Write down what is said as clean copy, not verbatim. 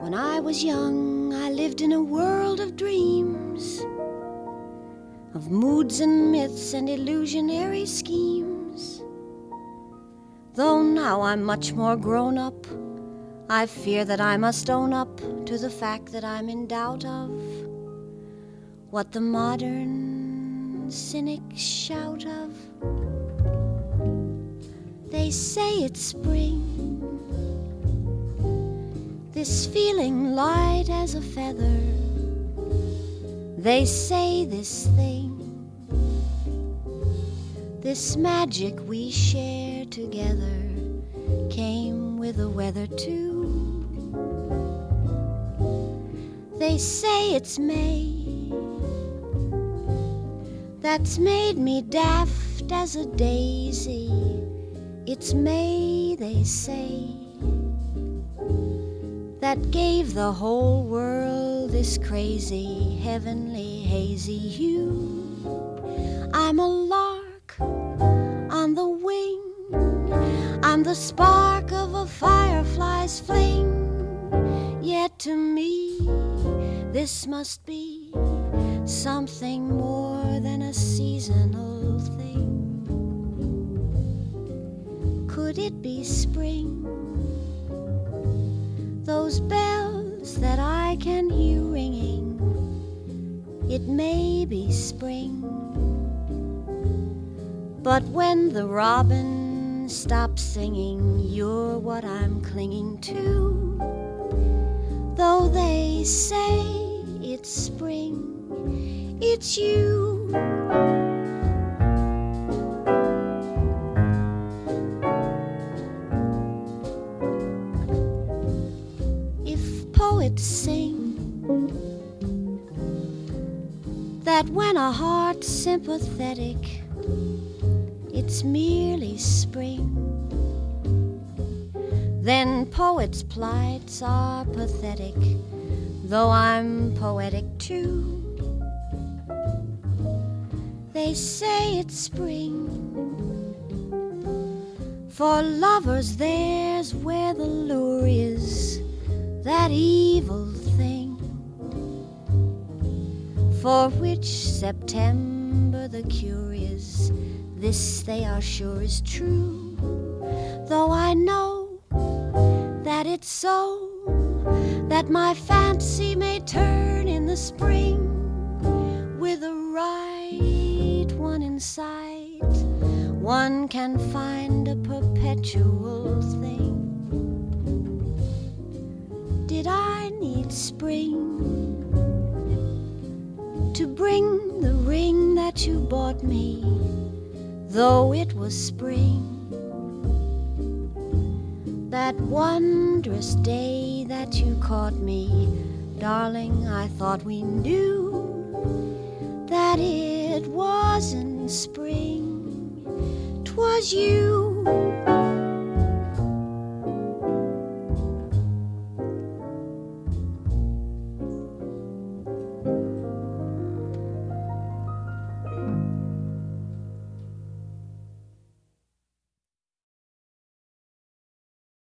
When I was young, I lived in a world of dreams, of moods and myths and illusionary schemes. Though now I'm much more grown up, I fear that I must own up to the fact that I'm in doubt of what the modern cynics shout of. They say it's spring, this feeling light as a feather. They say this thing, this magic we share together, came with the weather too. They say it's May, that's made me daft as a daisy. It's May, they say, that gave the whole world this crazy, heavenly, hazy hue. I'm a lark on the wing, I'm the spark of a firefly's fling. Yet to me, this must be something more than a seasonal thing. Could it be spring? Those bells that I can hear ringing, it may be spring. But when the robin stops singing, you're what I'm clinging to. Though they say it's spring, it's you. If poets sing that when a heart's sympathetic, it's merely spring, then poets' plights are pathetic, though I'm poetic too. They say it's spring, for lovers there's where the lure is, that evil thing, for which September the cure is. This they are sure is true, though I know that it's so, that my fancy may turn in the spring with the right one in sight. One can find a perpetual thing. Did I need spring to bring the ring that you bought me, though it was spring? That wondrous day that you caught me, darling, I thought we knew that it wasn't spring, 'twas you.